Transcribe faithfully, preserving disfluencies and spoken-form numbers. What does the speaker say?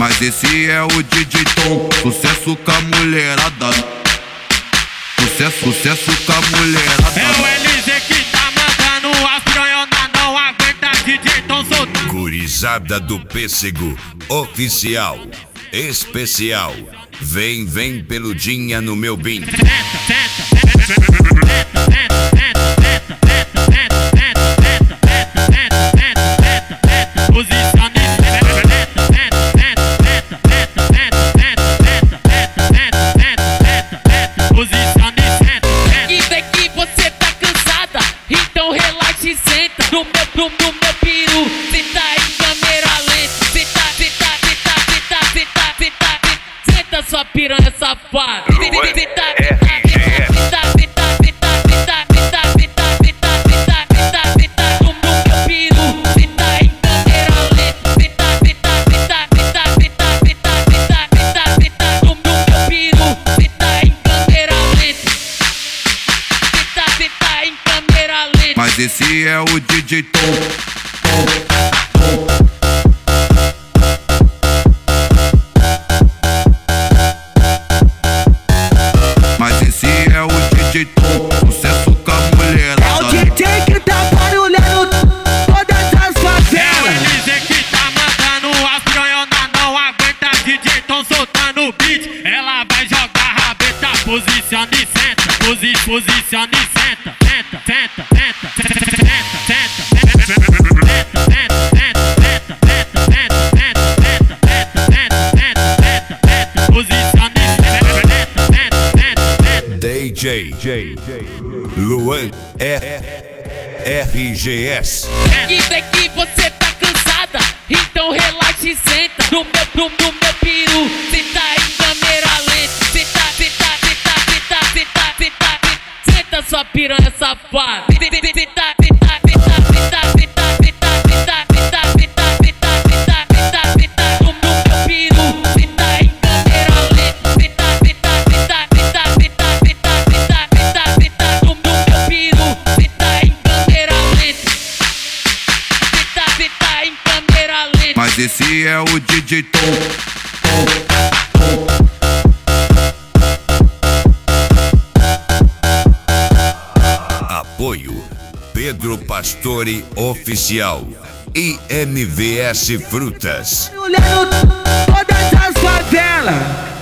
Mas esse é o D J Tom, sucesso com a mulherada. Sucesso, sucesso com a mulherada. É o L Z que tá mandando, as piranhona não aguenta, D J Tom soltando. Gurizada do Pêssego, oficial, especial. Vem, vem peludinha no meu bim. Senta, senta, senta, senta, senta, senta, senta, senta, senta, senta, senta, senta, senta, posicione, senta, senta, senta, senta, senta, senta, senta, senta, senta, senta, posicione, senta, senta. E vê que você tá cansada, então relaxa e senta no meu, no, no meu peru. Cê tá em câmera lenta, cê tá, cê tá, cê tá, cê tá, cê tá, cê tá, senta sua piranha safada. Cê tá, cê tá, cê tá, cê tá, cê tá, cê tá, cê tá, cê tá, cê tá, cê tá, cê tá, cê tá no meu peru. Cê tá em câmera lenta, cê tá, cê tá, cê tá, cê tá, cê tá, cê tá, cê tá, cê tá, cê tá no meu peru. Cê tá em câmera lenta, cê tá, cê tá em câmera lenta. Mas esse é o D J Tom. Mas esse é o D J Tom, sucesso com a mulherada. É o D J que tá barulhando todas as favelas. É o L Z que tá mandando, as piranhona não aguenta, D J Tom soltando o beat. Ela vai jogar rabeta, posicione, senta, posi, posicione, senta, senta, senta, senta, senta, senta, senta, senta, senta, senta, senta, senta, senta, senta, senta, senta, senta, posicione, senta, senta, senta. D J Luan R G S. E vê que você tá cansada, então relaxa e senta no meu, no, no meu peru. Cê tá em câmera lenta, cê tá, cê tá, cê tá, cê tá, cê tá, cê tá, cê- senta sua piranha safada. Cê, cê, cê tá, cê tá, cê tá, cê tá, cê tá, cê tá, cê tá, cê tá, cê tá, cê tá, cê tá, cê tá, cê tá no meu peru. Cê tá em câmera lenta, cê tá, cê tá, cê tá, cê tá, cê tá, cê tá, cê tá, cê tá, cê tá no meu peru. Cê tá em câmera lenta, cê tá, cê tá em câmera lenta. Mas esse é o D J Tom. Apoio Pedro Pastore Oficial I M V S Frutas. Barulhando todas as favelas.